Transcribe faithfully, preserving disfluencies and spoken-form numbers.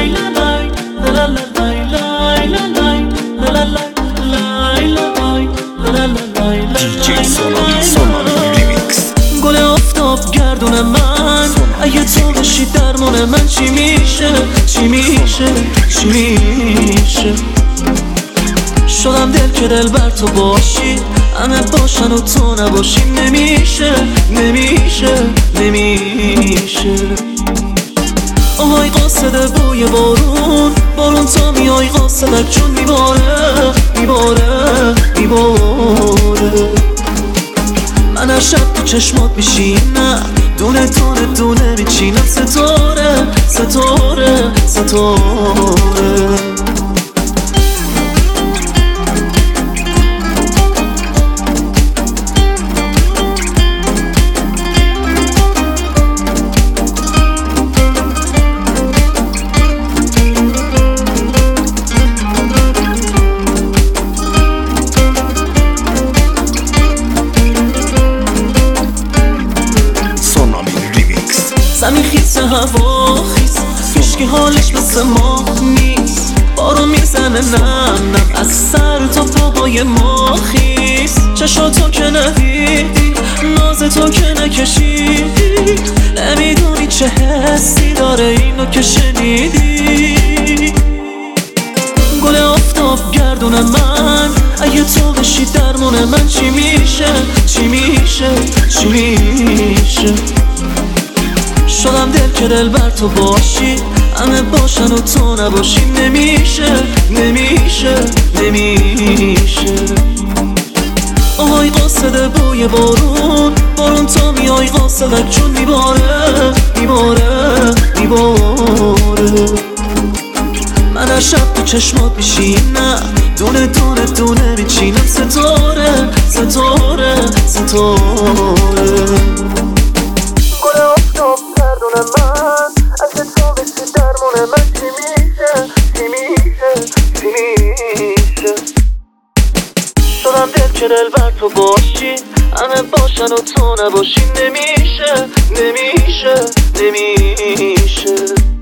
دی جی سونامی سونامی ریمیکس. گل آفتاب گردون من، اگه تو باشی درمون من چی میشه چی میشه چی میشه؟ شدم دل که دل بر تو باشی، همه باشن و تو نباشی نمیشه نمیشه نمیشه. آهای قاصد بوی بارون، بارون تا میای قاصدک چون میباره میباره میباره. من هر شب تو چشمات میشینم، دونه دونه دونه میچینم ستاره ستاره ستاره. زمین خیس هوا خیس، هیچ که حالش مثل ما نیست. بارون میزنه نم نم از سر تا پاهای ما خیس. چشاتو که ندیدی، ناز تو که نکشیدی، نمیدونی چه حسی داره اینو که شنیدی. گل آفتاب گردون من، اگه تو بشی درمون من چی میشه چی میشه چی میشه؟ شدم دل که دل بر تو باشی، همه باشن و تو نباشی نمیشه نمیشه نمیشه. آهای قاصد بوی بارون، بارون تا میای قاصدک چون میباره میباره میباره. من هر شب تو چشمات میشینم، دونه دونه دونه میچینم ستاره ستاره ستاره. گل آفتاب گردون من، اگه تو بشی درمون من چی میشه چی میشه چی میشه؟ شدم دل که دل بر تو باشی، همه باشن و تو نباشی نمیشه نمیشه نمیشه.